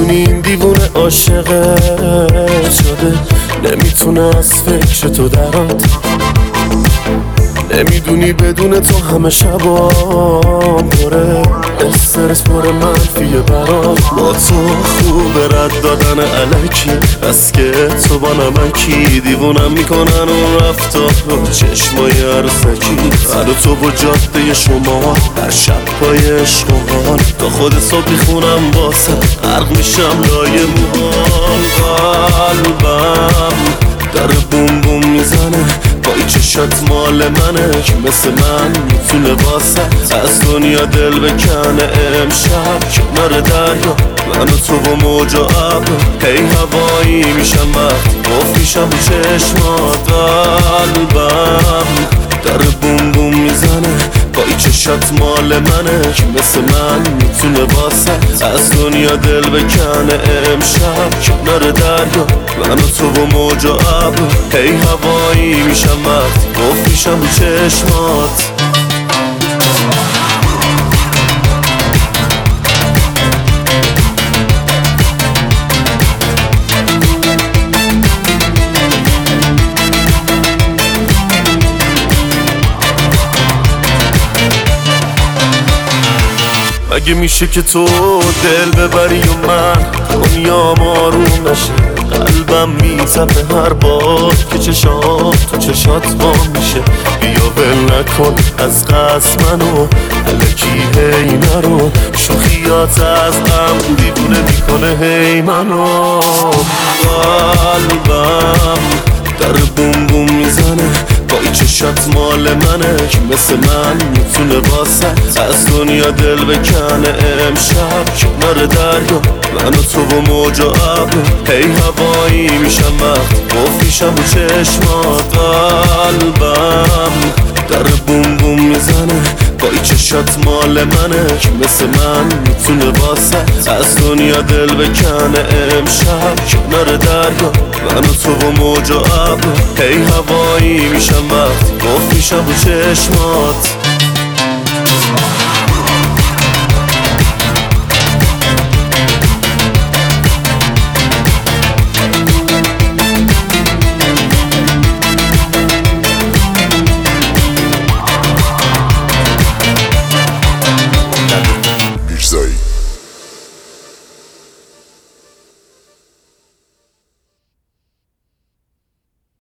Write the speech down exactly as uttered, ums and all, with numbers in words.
میدونی این دیوونه عاشقه شده، نمیتونه از فکر تو درات. نمیدونی بدون تو همه شبام پره استرس پر منفیه برام. با تو خوبه رد دادن علکی، بس که تو با نمکی دیوونم میکنن اون رفتار رو چشمای عروسکی. من تو با جاده شما در شب پای عشقان تا خود صبح میخونم واسه غرق میشم لای موهام. قلبم داره بوم بوم میزنه با این چشات مال منه که مثل من میتونه واسه از دنیا دل بکنه. امشب کنار دریا من و تو با موج و ابر هی هوایی میشم وقتی گفت میشم رو چشمات. قلبم داره بوم بوم میزنه با این چشات مال منه که مثل من میتونه واسه از دنیا دل بکنه. امشب کنار دریا من و تو با موج و ابر هی هوایی میشم وقتی گفت میشم رو چشمات. اگه میشه که تو دل ببری و من دنیا آروم نشه. قلبم میتپه هر بار که چشات تو چشات با میشه. بیا ول نکن از قصد منو الکی هی نرو، شوخیات از غم دیوونه میکنه هی منو. قلبم داره بوم بوم میزنه با این چشات مال منه که مثل من میتونه واسه از دنیا دل بکنه. امشب کنار دریا من و تو با موج و ابر هی هوایی میشم وقتی گفت میشم رو چشمات. قلبم داره بوم بوم میزنه با این چشات مال منه که مثل من میتونه واسه از دنیا دل بکنه. امشب کنار دریا من و تو با موج و ابر هی هوایی میشم وقتی گفت میشم رو چشمات. Say